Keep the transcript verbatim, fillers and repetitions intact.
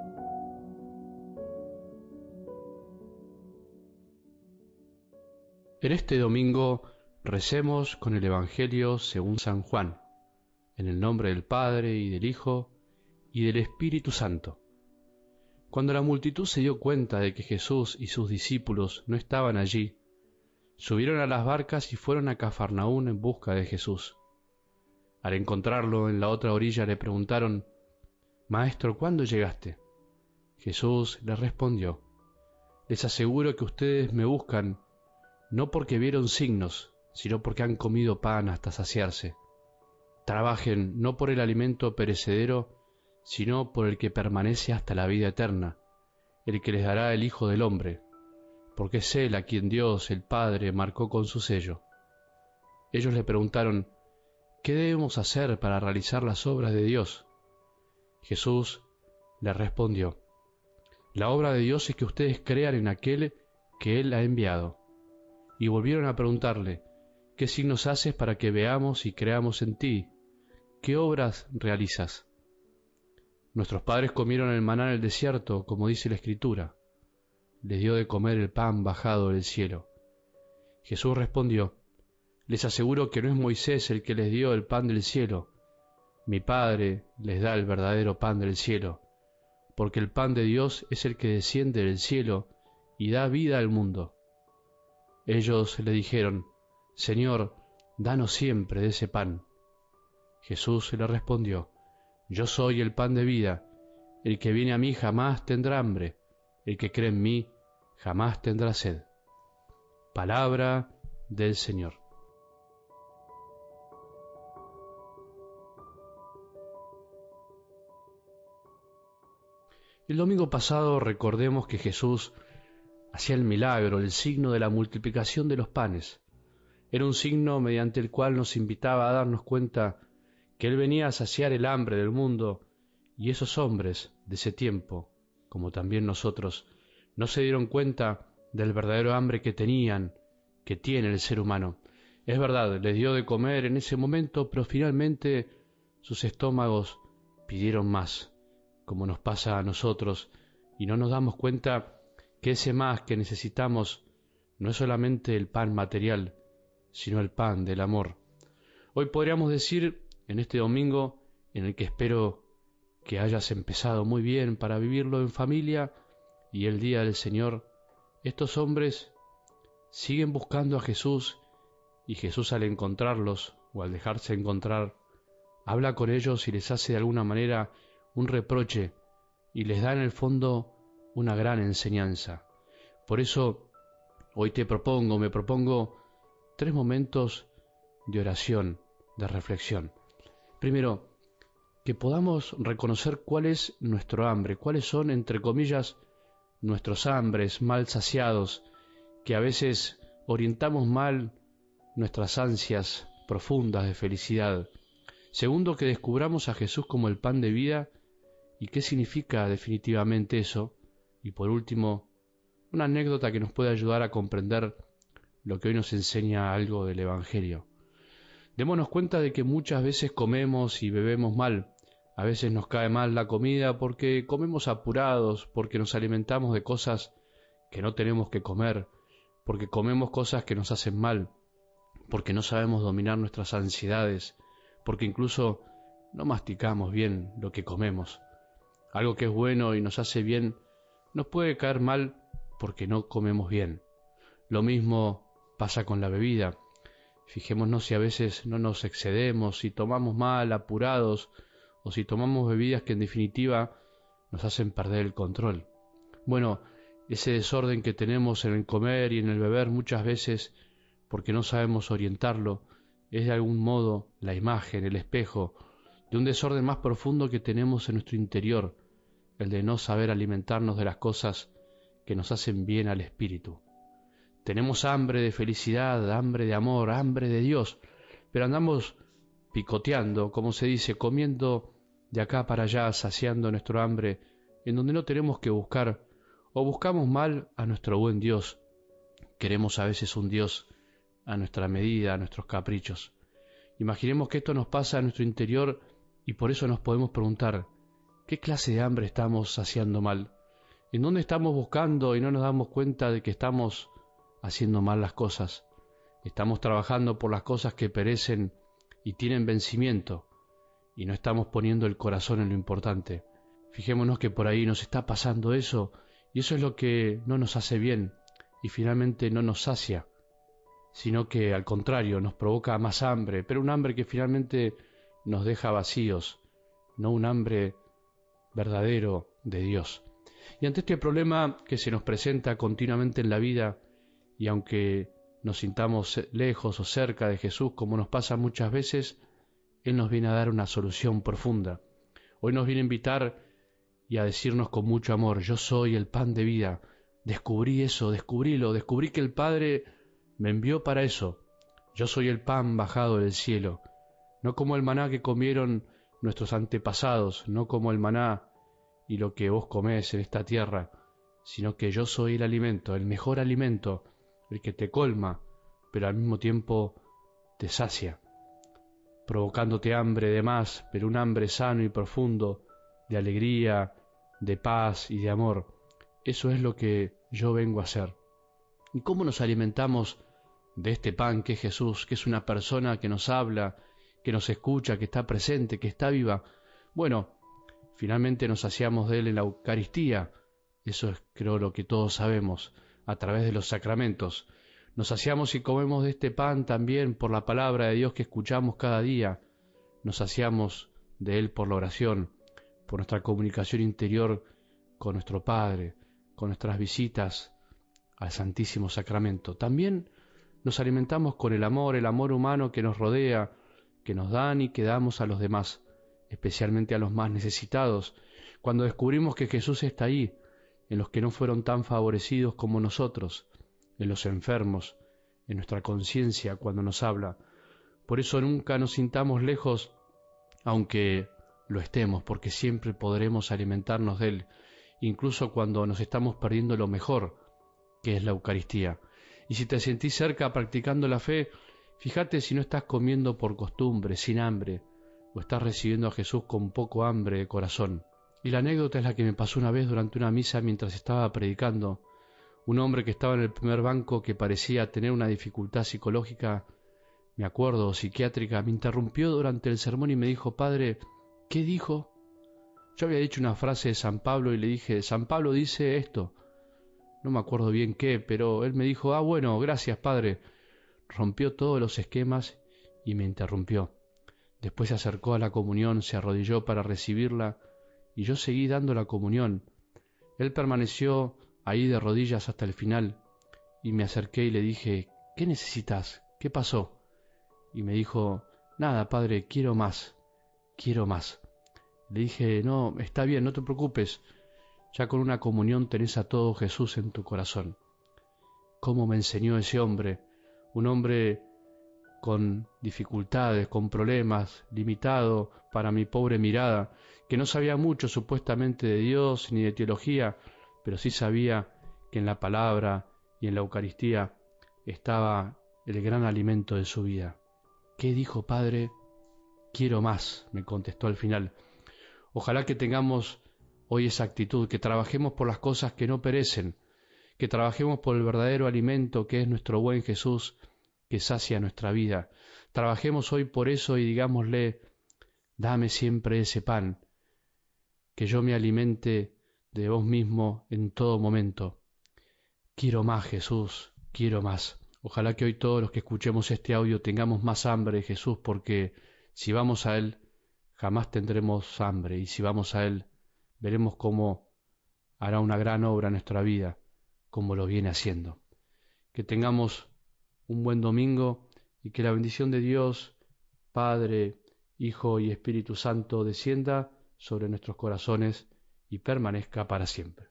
En este domingo recemos con el Evangelio según San Juan, en el nombre del Padre y del Hijo y del Espíritu Santo. Cuando la multitud se dio cuenta de que Jesús y sus discípulos no estaban allí, subieron a las barcas y fueron a Cafarnaún en busca de Jesús. Al encontrarlo en la otra orilla le preguntaron: «Maestro, ¿cuándo llegaste?» Jesús les respondió: «Les aseguro que ustedes me buscan no porque vieron signos, sino porque han comido pan hasta saciarse. Trabajen no por el alimento perecedero, sino por el que permanece hasta la vida eterna, el que les dará el Hijo del Hombre, porque es Él a quien Dios, el Padre, marcó con su sello». Ellos le preguntaron: «¿Qué debemos hacer para realizar las obras de Dios?» Jesús les respondió: «La obra de Dios es que ustedes crean en aquel que Él ha enviado». Y volvieron a preguntarle: «¿Qué signos haces para que veamos y creamos en ti? ¿Qué obras realizas? Nuestros padres comieron el maná en el desierto, como dice la Escritura. Les dio de comer el pan bajado del cielo». Jesús respondió: «Les aseguro que no es Moisés el que les dio el pan del cielo. Mi Padre les da el verdadero pan del cielo, porque el pan de Dios es el que desciende del cielo y da vida al mundo». Ellos le dijeron: «Señor, danos siempre de ese pan». Jesús le respondió: «Yo soy el pan de vida. El que viene a mí jamás tendrá hambre. El que cree en mí jamás tendrá sed». Palabra del Señor. El domingo pasado recordemos que Jesús hacía el milagro, el signo de la multiplicación de los panes. Era un signo mediante el cual nos invitaba a darnos cuenta que Él venía a saciar el hambre del mundo, y esos hombres de ese tiempo, como también nosotros, no se dieron cuenta del verdadero hambre que tenían, que tiene el ser humano. Es verdad, les dio de comer en ese momento, pero finalmente sus estómagos pidieron más, como nos pasa a nosotros, y no nos damos cuenta que ese más que necesitamos no es solamente el pan material, sino el pan del amor. Hoy podríamos decir, en este domingo, en el que espero que hayas empezado muy bien para vivirlo en familia y el día del Señor, estos hombres siguen buscando a Jesús, y Jesús, al encontrarlos o al dejarse encontrar, habla con ellos y les hace de alguna manera un reproche y les da en el fondo una gran enseñanza. Por eso hoy te propongo, me propongo tres momentos de oración, de reflexión. Primero, que podamos reconocer cuál es nuestro hambre, cuáles son, entre comillas, nuestros hambres mal saciados, que a veces orientamos mal nuestras ansias profundas de felicidad. Segundo, que descubramos a Jesús como el pan de vida y qué significa definitivamente eso. Y por último, una anécdota que nos puede ayudar a comprender lo que hoy nos enseña algo del Evangelio. Démonos cuenta de que muchas veces comemos y bebemos mal. A veces nos cae mal la comida porque comemos apurados, porque nos alimentamos de cosas que no tenemos que comer, porque comemos cosas que nos hacen mal, porque no sabemos dominar nuestras ansiedades, porque incluso no masticamos bien lo que comemos. Algo que es bueno y nos hace bien nos puede caer mal porque no comemos bien. Lo mismo pasa con la bebida. Fijémonos si a veces no nos excedemos, si tomamos mal, apurados, o si tomamos bebidas que en definitiva nos hacen perder el control. Bueno, ese desorden que tenemos en el comer y en el beber muchas veces, porque no sabemos orientarlo, es de algún modo la imagen, el espejo, de un desorden más profundo que tenemos en nuestro interior, el de no saber alimentarnos de las cosas que nos hacen bien al espíritu. Tenemos hambre de felicidad, hambre de amor, hambre de Dios, pero andamos picoteando, como se dice, comiendo de acá para allá, saciando nuestro hambre, en donde no tenemos que buscar, o buscamos mal a nuestro buen Dios. Queremos a veces un Dios a nuestra medida, a nuestros caprichos. Imaginemos que esto nos pasa a nuestro interior y por eso nos podemos preguntar, ¿Qué clase de hambre estamos saciando mal? ¿En dónde estamos buscando y no nos damos cuenta de que estamos haciendo mal las cosas? Estamos trabajando por las cosas que perecen y tienen vencimiento, y no estamos poniendo el corazón en lo importante. Fijémonos que por ahí nos está pasando eso, y eso es lo que no nos hace bien, y finalmente no nos sacia, sino que al contrario nos provoca más hambre, pero un hambre que finalmente nos deja vacíos, no un hambre verdadero de Dios. Y ante este problema que se nos presenta continuamente en la vida, y aunque nos sintamos lejos o cerca de Jesús, como nos pasa muchas veces, Él nos viene a dar una solución profunda. Hoy nos viene a invitar y a decirnos con mucho amor: yo soy el pan de vida. Descubrí eso, descubrílo, descubrí que el Padre me envió para eso. Yo soy el pan bajado del cielo, no como el maná que comieron nuestros antepasados, no como el maná y lo que vos comés en esta tierra, sino que yo soy el alimento, el mejor alimento, el que te colma, pero al mismo tiempo te sacia, provocándote hambre de más, pero un hambre sano y profundo, de alegría, de paz y de amor. Eso es lo que yo vengo a hacer. ¿Y cómo nos alimentamos de este pan que es Jesús, que es una persona que nos habla, que nos escucha, que está presente, que está viva? Bueno, finalmente nos saciamos de Él en la Eucaristía. Eso es, creo, lo que todos sabemos, a través de los sacramentos. Nos saciamos y comemos de este pan también por la palabra de Dios que escuchamos cada día. Nos saciamos de Él por la oración, por nuestra comunicación interior con nuestro Padre, con nuestras visitas al Santísimo Sacramento. También nos alimentamos con el amor, el amor humano que nos rodea, que nos dan y que damos a los demás, especialmente a los más necesitados, cuando descubrimos que Jesús está ahí, en los que no fueron tan favorecidos como nosotros, en los enfermos, en nuestra conciencia cuando nos habla. Por eso nunca nos sintamos lejos, aunque lo estemos, porque siempre podremos alimentarnos de Él, incluso cuando nos estamos perdiendo lo mejor, que es la Eucaristía. Y si te sentís cerca practicando la fe, fíjate si no estás comiendo por costumbre, sin hambre, o estás recibiendo a Jesús con poco hambre de corazón. Y la anécdota es la que me pasó una vez durante una misa mientras estaba predicando. Un hombre que estaba en el primer banco, que parecía tener una dificultad psicológica, me acuerdo, psiquiátrica, me interrumpió durante el sermón y me dijo: «Padre, ¿qué dijo?». Yo había dicho una frase de San Pablo y le dije: «San Pablo dice esto». No me acuerdo bien qué, pero él me dijo: «Ah, bueno, gracias, padre». Rompió todos los esquemas y me interrumpió. Después se acercó a la comunión, se arrodilló para recibirla y yo seguí dando la comunión. Él permaneció ahí de rodillas hasta el final y me acerqué y le dije: «¿Qué necesitas? ¿Qué pasó?». Y me dijo: «Nada, padre, quiero más, quiero más». Le dije: «No, está bien, no te preocupes. Ya con una comunión tenés a todo Jesús en tu corazón». ¿Cómo me enseñó ese hombre? Un hombre con dificultades, con problemas, limitado para mi pobre mirada, que no sabía mucho supuestamente de Dios ni de teología, pero sí sabía que en la palabra y en la Eucaristía estaba el gran alimento de su vida. ¿Qué dijo, padre? «Quiero más», me contestó al final. Ojalá que tengamos hoy esa actitud, que trabajemos por las cosas que no perecen, que trabajemos por el verdadero alimento que es nuestro buen Jesús, que sacia nuestra vida. Trabajemos hoy por eso y digámosle: «Dame siempre ese pan, que yo me alimente de vos mismo en todo momento. Quiero más, Jesús, quiero más». Ojalá que hoy todos los que escuchemos este audio tengamos más hambre de Jesús, porque si vamos a Él, jamás tendremos hambre, y si vamos a Él, veremos cómo hará una gran obra en nuestra vida, como lo viene haciendo. Que tengamos un buen domingo y que la bendición de Dios, Padre, Hijo y Espíritu Santo, descienda sobre nuestros corazones y permanezca para siempre.